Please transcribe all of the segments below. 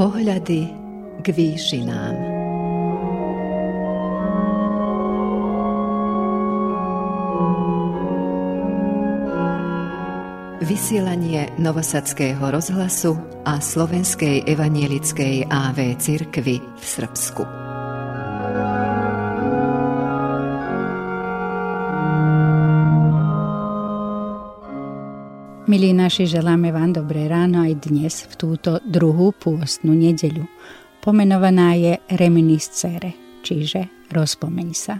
Pohľady k výšinám. Vysielanie Novosadského rozhlasu a Slovenskej evanielickej AV cirkvi v Srbsku. Milí naši, želáme vám dobré ráno aj dnes v túto druhú pôstnu nedeľu. Pomenovaná je Reminiscere, čiže rozpomeň sa.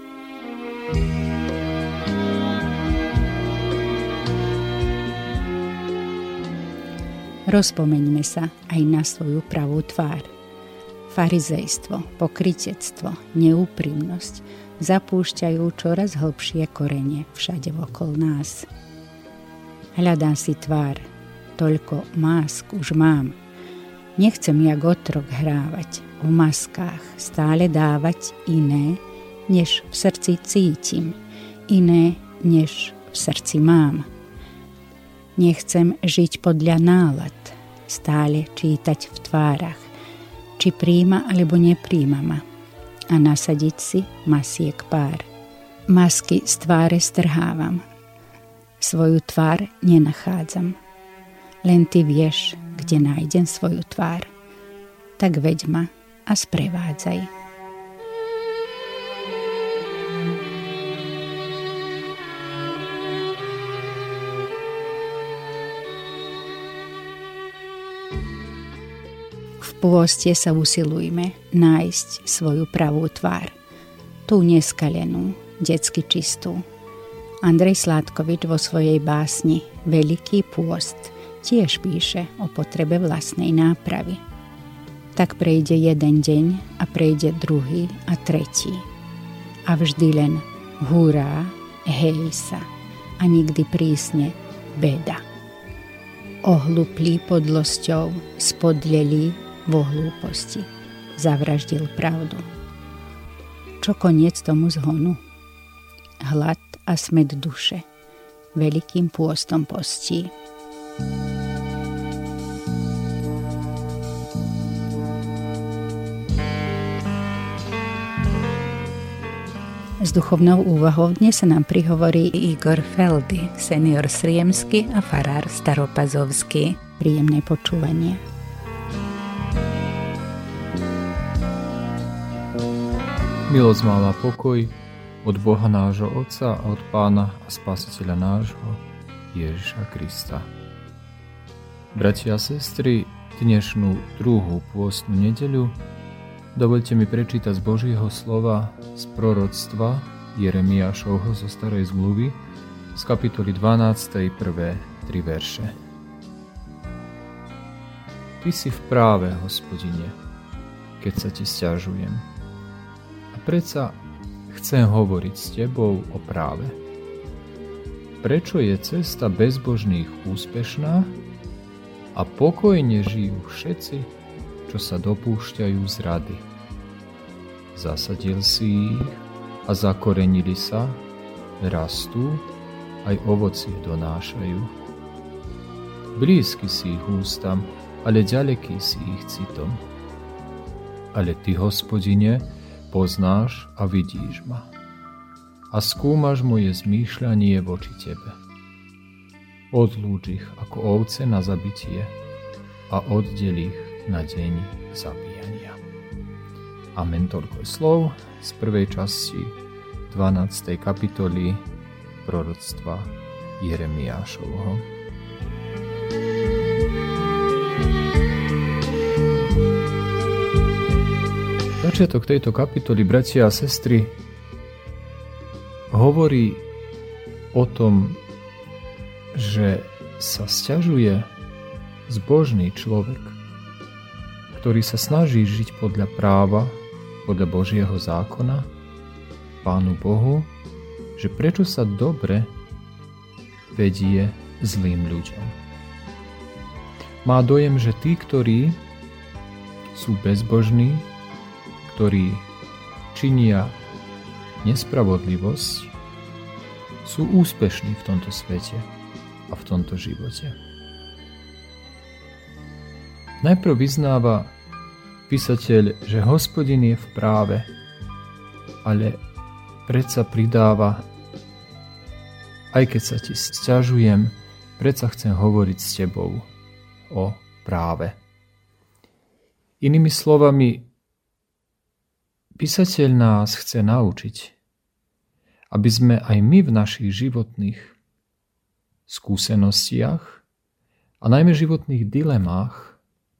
Rozpomeňme sa aj na svoju pravú tvár. Farizejstvo, pokrytectvo, neúprimnosť zapúšťajú čoraz hlbšie korene všade okolo nás. Hľadám si tvár, toľko másk už mám. Nechcem jak otrok hrávať, v maskách stále dávať iné, než v srdci cítim, iné, než v srdci mám. Nechcem žiť podľa nálad, stále čítať v tvárach, či príjma alebo nepríjma ma, a nasadiť si masiek pár. Masky z tváre strhávam, svoju tvár nenachádzam. Len ty vieš, kde nájdem svoju tvár. Tak veď ma a sprevádzaj. V pôste sa usilujme nájsť svoju pravú tvár. Tú neskalenú, detsky čistú. Andrej Sládkovič vo svojej básni Veľký pôst tiež píše o potrebe vlastnej nápravy. Tak prejde jeden deň a prejde druhý a tretí. A vždy len hurá, hej sa a nikdy prísne beda. Ohluplý podlosťou, spodlelý vo hlúposti, zavraždil pravdu. Čo koniec tomu zhonu? Hlad a smäd duše veľkým pôstom postí. S duchovnou úvahou dnes sa nám prihovorí Igor Feldy, senior sriemsky a farár staropazovský. Príjemné počúvanie. Milosť vám a pokoj od Boha nášho Otca a od Pána a Spasiteľa nášho Ježiša Krista. Bratia a sestry, dnešnú druhú pôstnu nedeľu dovoľte mi prečítať z Božieho slova z proroctva Jeremiášovho zo Starej zmluvy z kapitoly 12. prvé 3 verše. Ty si v práve, Hospodine, keď sa ti sťažujem. A predsa chcem hovoriť s tebou o práve. Prečo je cesta bezbožných úspešná a pokojne žijú všetci, čo sa dopúšťajú zrady? Zasadil si ich a zakorenili sa, rastú, aj ovocie donášajú. Blízky si ich ústam, ale ďaleký si ich citom. Ale ty, Hospodine, poznáš a vidíš ma a skúmaš moje zmýšľanie voči tebe. Odlúč ich ako ovce na zabitie a oddel ich na deň zabíjania. Amen. Toľko slov z prvej časti 12. kapitoly proroctva Jeremiášovho. Začiatok tejto kapitoly, bratia a sestry, hovorí o tom, že sa sťažuje zbožný človek, ktorý sa snaží žiť podľa práva, podľa Božieho zákona, Pánu Bohu, že prečo sa dobre vedie zlým ľuďom. Má dojem, že tí, ktorí sú bezbožní, ktorí činia nespravodlivosť, sú úspešní v tomto svete a v tomto živote. Najprv vyznáva písateľ, že Hospodin je v práve, ale predsa pridáva: aj keď sa ti sťažujem, predsa chcem hovoriť s tebou o práve. Inými slovami, písateľ nás chce naučiť, aby sme aj my v našich životných skúsenostiach a najmä životných dilemách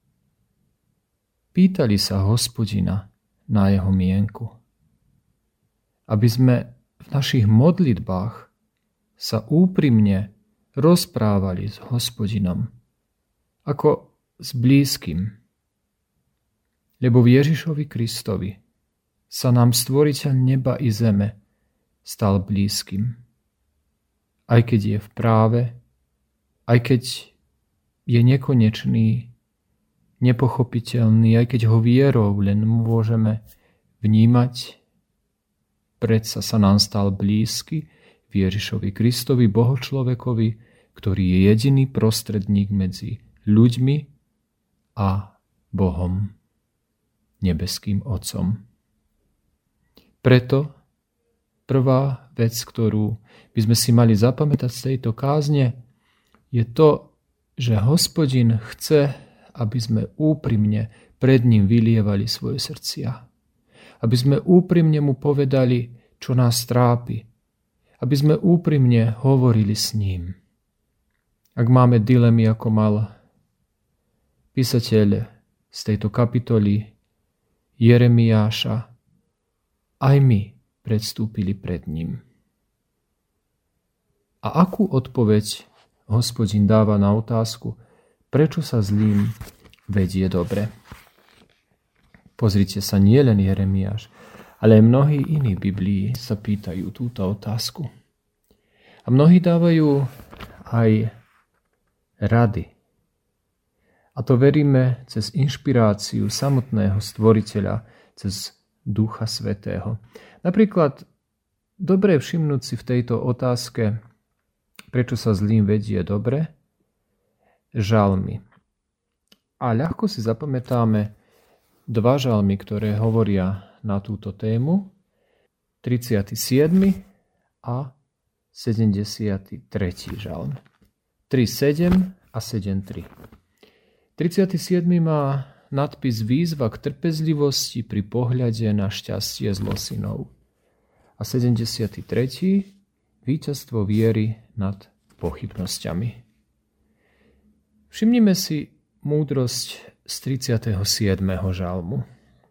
pýtali sa Hospodina na jeho mienku. Aby sme v našich modlitbách sa úprimne rozprávali s Hospodinom ako s blízkym. Lebo v Ježišovi Kristovi sa nám Stvoriteľ neba i zeme stal blízkym. Aj keď je v práve, aj keď je nekonečný, nepochopiteľný, aj keď ho vierou len môžeme vnímať, predsa sa nám stal blízky v Ježišovi Kristovi, Bohočlovekovi, ktorý je jediný prostredník medzi ľuďmi a Bohom, nebeským Otcom. Preto prvá vec, ktorú by sme si mali zapamätať z tejto kázne, je to, že Hospodin chce, aby sme úprimne pred ním vylievali svoje srdcia. Aby sme úprimne mu povedali, čo nás trápi. Aby sme úprimne hovorili s ním. Ak máme dilemy, ako mal písateľ z tejto kapitoly Jeremiáša, aj my predstúpili pred ním. A akú odpoveď Hospodin dáva na otázku, prečo sa zlým vedie dobre? Pozrite sa, nie len Jeremiáš, ale aj mnohí iní v Biblii sa pýtajú túto otázku. A mnohí dávajú aj rady. A to veríme cez inšpiráciu samotného Stvoriteľa, cez Ducha Svätého. Napríklad, dobre všimnúť si v tejto otázke, prečo sa zlým vedie dobre, žalmy. A ľahko si zapamätáme dva žalmy, ktoré hovoria na túto tému, 37. a 73. žalm. 3.7 a 7.3. 37. má nadpis Výzva k trpezlivosti pri pohľade na šťastie zlosinov. A 73. Víťazstvo viery nad pochybnosťami. Všimnime si múdrosť z 37. žalmu.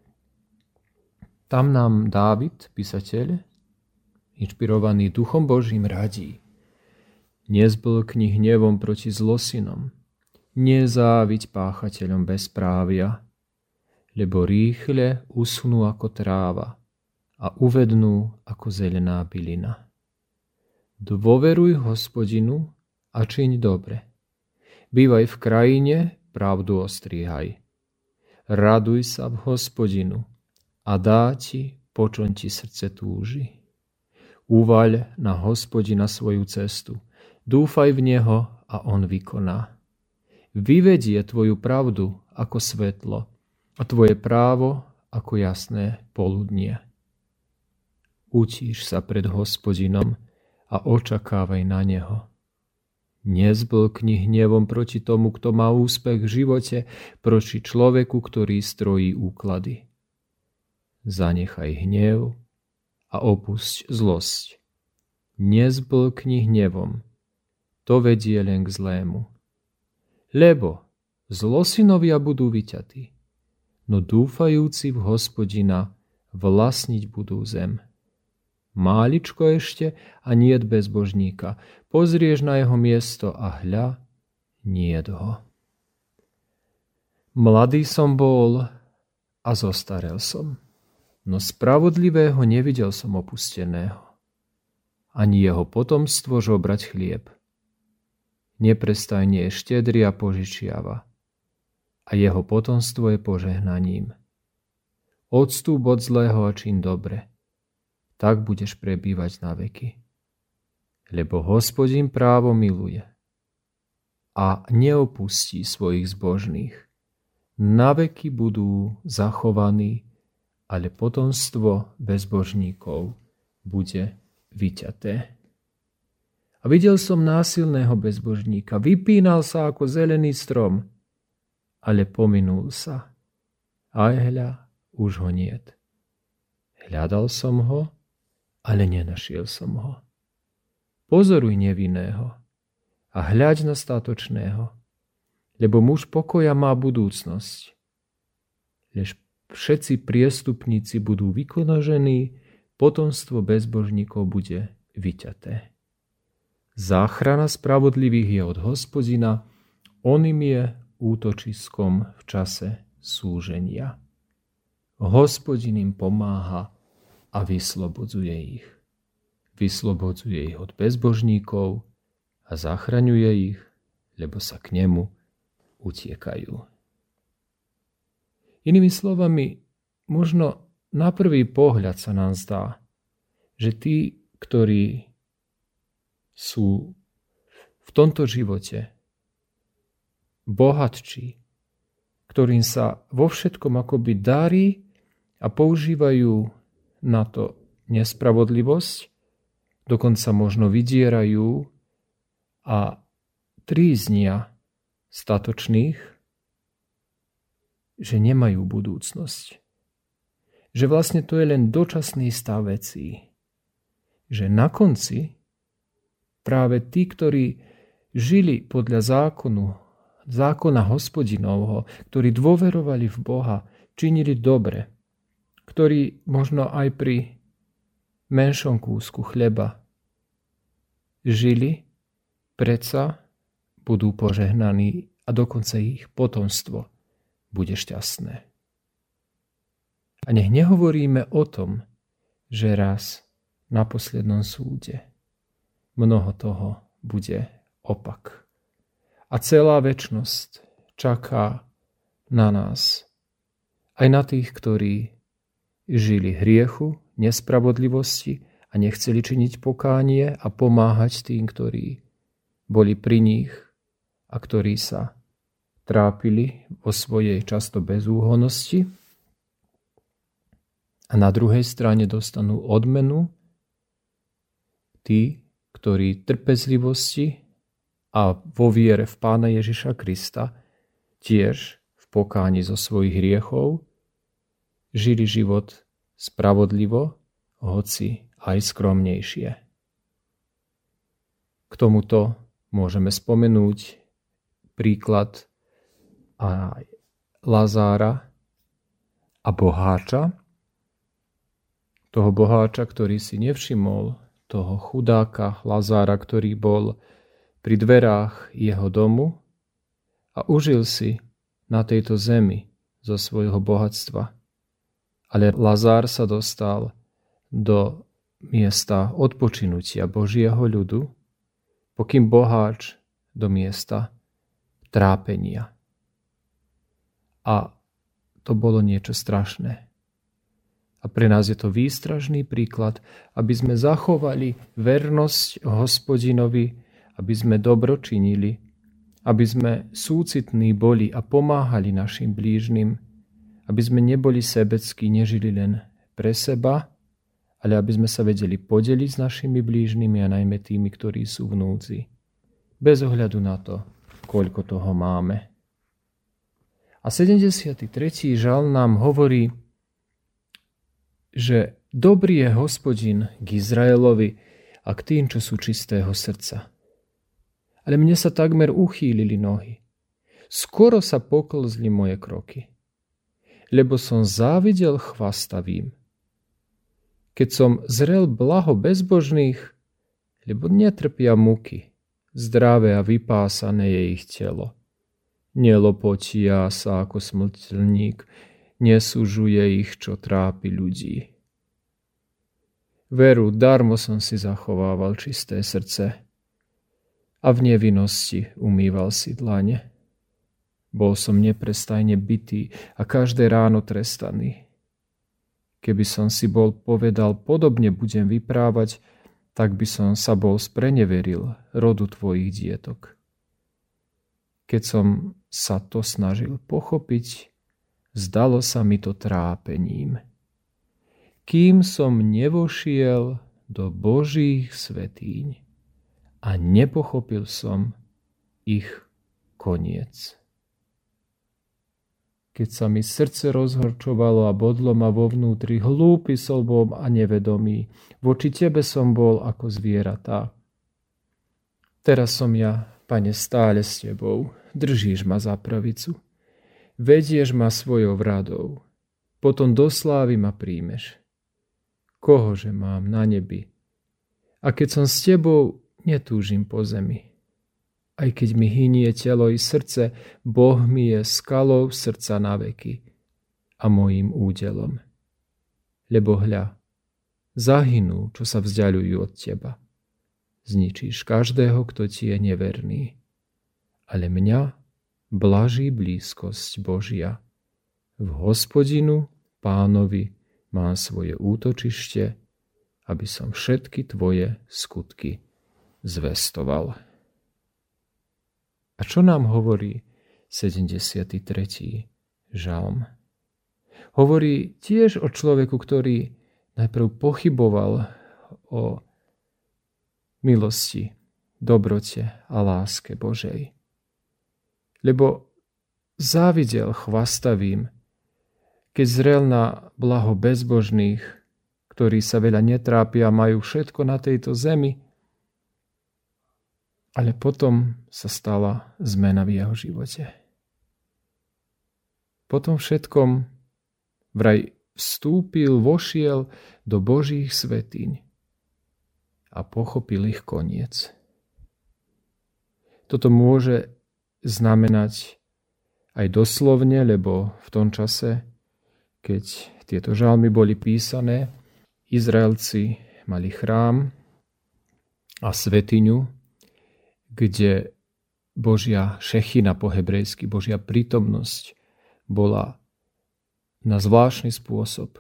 Tam nám Dávid, písateľ, inšpirovaný Duchom Božím, radí: nezblkni hnevom proti zlosinom, nezáviď páchateľom bezprávia, lebo rýchle uschnú ako tráva a uvednú ako zelená bylina. Dôveruj Hospodinu a čiň dobre. Bývaj v krajine, pravdu ostrihaj. Raduj sa v Hospodinu a dá ti, po čom ti srdce túži. Uvaľ na Hospodina svoju cestu, dúfaj v Neho a On vykoná. Vyvedie tvoju pravdu ako svetlo a tvoje právo ako jasné poludnie. Utíš sa pred Hospodinom a očakávaj na Neho. Nezblkni hnevom proti tomu, kto má úspech v živote, proti človeku, ktorý strojí úklady. Zanechaj hnev a opusť zlosť. Nezblkni hnevom, to vedie len k zlému. Lebo zlosinovia budú vyťatí, no dúfajúci v Hospodina vlastniť budú zem. Máličko ešte a niet bezbožníka. Pozrieš na jeho miesto a hľa, niet ho. Mladý som bol a zostarel som, no spravodlivého nevidel som opusteného, ani jeho potomstvo žobrať chlieb. Neprestajne je štedrý a požičiava, a jeho potomstvo je požehnaním. Odstúp od zlého a čiň dobre, tak budeš prebývať na veky. Lebo Hospodin právo miluje a neopustí svojich zbožných. naveky budú zachovaní, ale potomstvo bezbožníkov bude vyťaté. A videl som násilného bezbožníka, vypínal sa ako zelený strom, ale pominul sa. Aj hľa, už ho niet. Hľadal som ho, ale nenašiel som ho. Pozoruj nevinného a hľaď na statočného, lebo muž pokoja má budúcnosť. Lež všetci priestupníci budú vykonožení, potomstvo bezbožníkov bude vyťaté. Záchrana spravodlivých je od Hospodina, on im je útočiskom v čase súženia. Hospodin im pomáha a vyslobodzuje ich. Vyslobodzuje ich od bezbožníkov a zachraňuje ich, lebo sa k nemu utiekajú. Inými slovami, možno na prvý pohľad sa nám zdá, že tí, ktorí sú v tomto živote bohatší, ktorým sa vo všetkom akoby darí a používajú na to nespravodlivosť, dokonca možno vydierajú a tríznia statočných, že nemajú budúcnosť. Že vlastne to je len dočasný stav vecí. Že na konci práve tí, ktorí žili podľa zákona Hospodinovho, ktorí dôverovali v Boha, činili dobre, ktorí možno aj pri menšom kúsku chleba žili, predsa budú požehnaní a dokonca ich potomstvo bude šťastné. A nech nehovoríme o tom, že raz na poslednom súde mnoho toho bude opak. A celá večnosť čaká na nás, aj na tých, ktorí žili hriechu, nespravodlivosti a nechceli činiť pokánie a pomáhať tým, ktorí boli pri nich a ktorí sa trápili vo svojej často bezúhonnosti. A na druhej strane dostanú odmenu tí, ktorí trpezlivosti a vo viere v Pána Ježiša Krista tiež v pokáni zo svojich hriechov žili život spravodlivo, hoci aj skromnejšie. K tomuto môžeme spomenúť príklad aj Lazára a boháča. Toho boháča, ktorý si nevšimol toho chudáka Lazára, ktorý bol pri dverách jeho domu a užil si na tejto zemi zo svojho bohatstva. Ale Lazár sa dostal do miesta odpočinutia Božieho ľudu, pokým boháč do miesta trápenia. A to bolo niečo strašné. A pre nás je to výstražný príklad, aby sme zachovali vernosť Hospodinovi, aby sme dobro činili, aby sme súcitní boli a pomáhali našim blížnym, aby sme neboli sebeckí, nežili len pre seba, ale aby sme sa vedeli podeliť s našimi blížnymi a najmä tými, ktorí sú v núdzi. Bez ohľadu na to, koľko toho máme. A 73. žalm nám hovorí, že dobrý je Hospodin k Izraelovi a k tým, čo sú čistého srdca. Ale mne sa takmer uchýlili nohy. Skoro sa poklzli moje kroky, lebo som závidel chvastavým. Keď som zrel blaho bezbožných, lebo netrpia muky, zdravé a vypásané je ich telo. Nelopotia sa ako smrteľník, nesúžuje ich, čo trápi ľudí. Veru, darmo som si zachovával čisté srdce a v nevinnosti umýval si dlane. Bol som neprestajne bitý a každé ráno trestaný. Keby som si bol povedal, podobne budem vyprávať, tak by som sa bol spreneveril rodu tvojich dietok. keď som sa to snažil pochopiť, zdalo sa mi to trápením. Kým som nevošiel do Božích svätýň a nepochopil som ich koniec. Keď sa mi srdce rozhorčovalo a bodlo ma vo vnútri, hlúpy som bol a nevedomý. Voči tebe som bol ako zvieratá. Teraz som ja, Pane, stále s tebou. Držíš ma za pravicu. Vedieš ma svojou radou. Potom do slávy ma príjmeš. Kohože mám na nebi? A keď som s tebou, netúžim po zemi. Aj keď mi hynie telo i srdce, Boh mi je skalou srdca na veky a mojím údelom. Lebo hľa, zahynú, čo sa vzdiaľujú od teba. Zničíš každého, kto ti je neverný. Ale mňa blaží blízkosť Božia. V Hospodinu, Pánovi, mám svoje útočište, aby som všetky tvoje skutky zvestoval. A čo nám hovorí 73. žalm? Hovorí tiež o človeku, ktorý najprv pochyboval o milosti, dobrote a láske Božej. Lebo závidel chvastavým, keď zrel na blaho bezbožných, ktorí sa veľa netrápia a majú všetko na tejto zemi, ale potom sa stala zmena v jeho živote. Potom všetkom vraj vstúpil, vošiel do Božích svätyň a pochopil ich koniec. Toto môže znamenať aj doslovne, lebo v tom čase, keď tieto žalmy boli písané, Izraelci mali chrám a svätyňu, kde Božia šechina po hebrejsky, Božia prítomnosť bola na zvláštny spôsob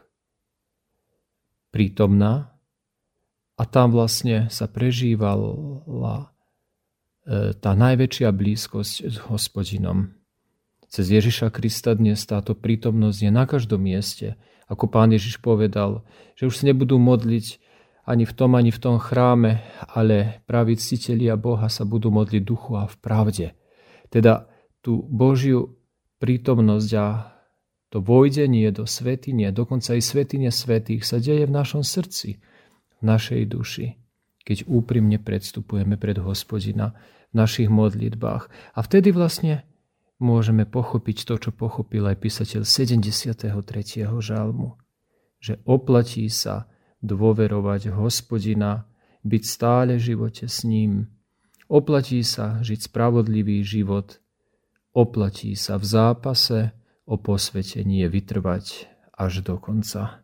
prítomná a tam vlastne sa prežívala tá najväčšia blízkosť s Hospodinom. Cez Ježiša Krista dnes táto prítomnosť je na každom mieste. Ako Pán Ježiš povedal, že už sa nebudú modliť ani v tom chráme, ale praví ctitelia Boha sa budú modliť duchu a v pravde. Teda tú Božiu prítomnosť a to vojdenie do svätyne, dokonca aj svätyne svätých sa deje v našom srdci, v našej duši, keď úprimne predstupujeme pred Hospodina v našich modlitbách. A vtedy vlastne môžeme pochopiť to, čo pochopil aj písateľ 73. žalmu, že oplatí sa dôverovať Hospodina, byť stále v živote s ním. Oplatí sa žiť spravodlivý život, oplatí sa v zápase o posvetenie vytrvať až do konca.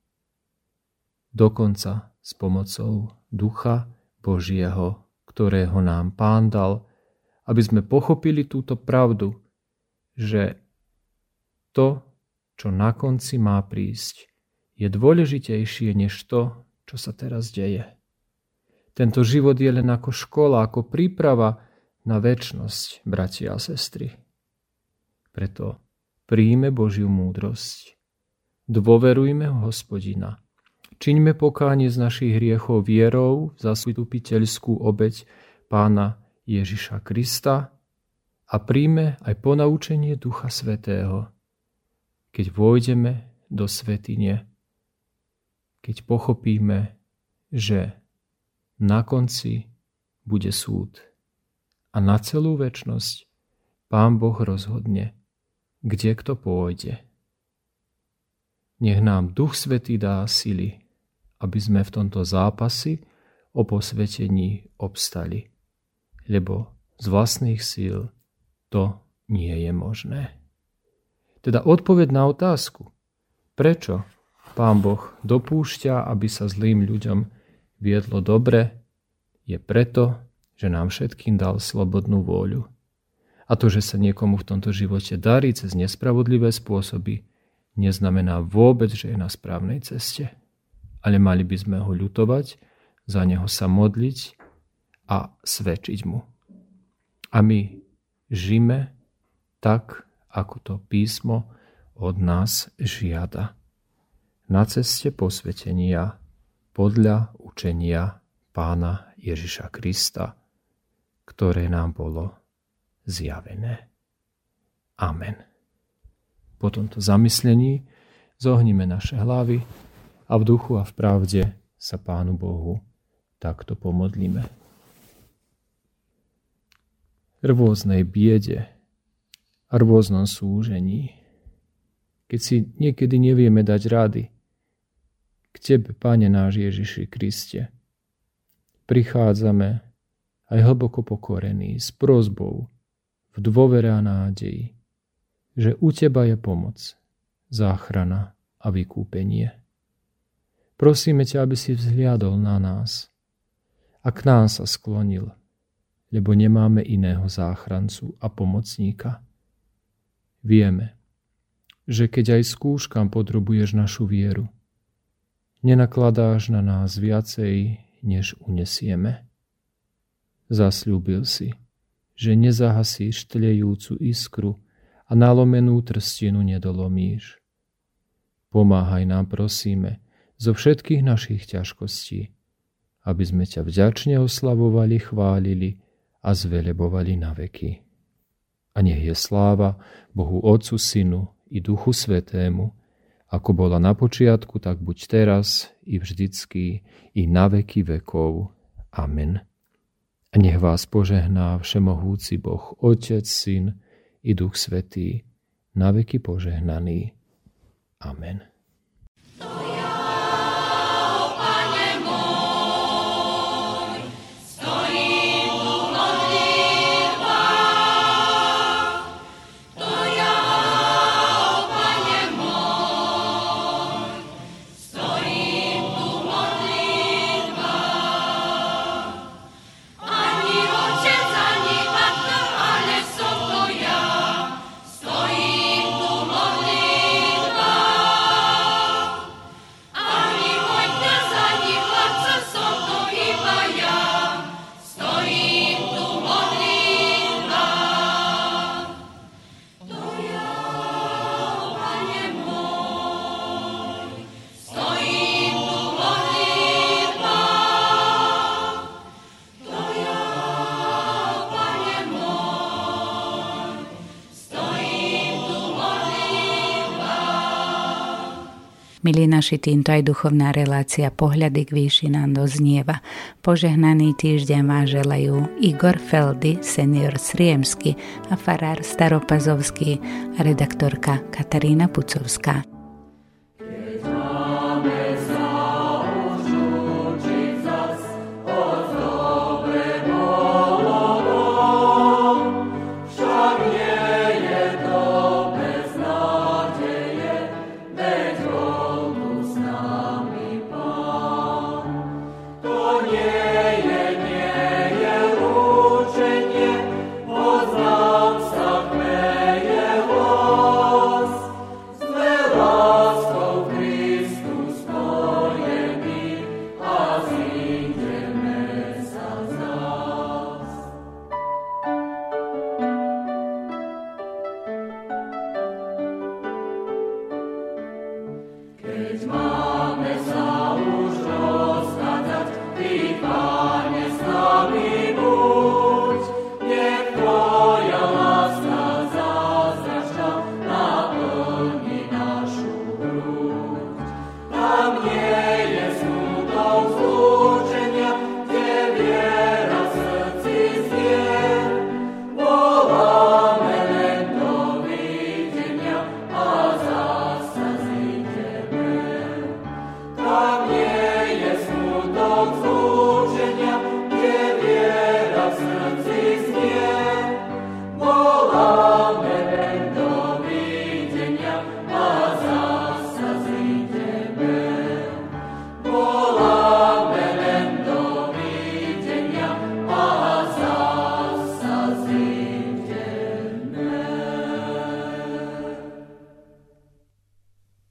Dokonca s pomocou Ducha Božieho, ktorého nám Pán dal, aby sme pochopili túto pravdu, že to, čo na konci má prísť, je dôležitejšie než to, čo sa teraz deje. Tento život je len ako škola, ako príprava na večnosť, bratia a sestry. Preto príjme Božiu múdrosť. Dôverujme v Hospodina. Čiňme pokánie z našich hriechov vierou za vykupiteľskú obeť Pána Ježiša Krista a príjme aj ponaučenie Ducha Svätého, keď vôjdeme do svätyne, keď pochopíme, že na konci bude súd a na celú večnosť Pán Boh rozhodne, kde kto pôjde. Nech nám Duch Svätý dá sily, aby sme v tomto zápasi o posvetení obstali, lebo z vlastných síl to nie je možné. Teda odpoveď na otázku, prečo Pán Boh dopúšťa, aby sa zlým ľuďom viedlo dobre, je preto, že nám všetkým dal slobodnú vôľu. A to, že sa niekomu v tomto živote darí cez nespravodlivé spôsoby, neznamená vôbec, že je na správnej ceste. Ale mali by sme ho ľutovať, za neho sa modliť a svedčiť mu. A my, žime tak, ako to písmo od nás žiada. Na ceste posvetenia podľa učenia Pána Ježiša Krista, ktoré nám bolo zjavené. Amen. Po tomto zamyslení zohnime naše hlavy a v duchu a v pravde sa Pánu Bohu takto pomodlíme. V rôznej biede a rôznom súžení, keď si niekedy nevieme dať rady, k Tebe, Pane náš Ježiši Kriste, prichádzame aj hlboko pokorení s prosbou v dôvere a nádeji, že u Teba je pomoc, záchrana a vykúpenie. Prosíme ťa, aby si vzhliadol na nás a k nám sa sklonil, lebo nemáme iného záchrancu a pomocníka. Vieme, že keď aj skúškam podrobuješ našu vieru, nenakladáš na nás viacej, než unesieme. Zasľúbil si, že nezahasíš tlejúcu iskru a nalomenú trstinu nedolomíš. Pomáhaj nám, prosíme, zo všetkých našich ťažkostí, aby sme ťa vďačne oslavovali, chválili a zvelebovali na veky. A nech je sláva Bohu Otcu, Synu i Duchu Svätému, ako bola na počiatku, tak buď teraz i vždycky i na veky vekov. Amen. A nech vás požehná všemohúci Boh, Otec, Syn i Duch Svätý, na veky požehnaný. Amen. Milí naši, týmto aj duchovná relácia Pohľady k výšinám doznieva. Požehnaný týždeň vám želajú Igor Feldy, senior Sriemsky a farár Staropazovský a redaktorka Katarína Pucovská. It's my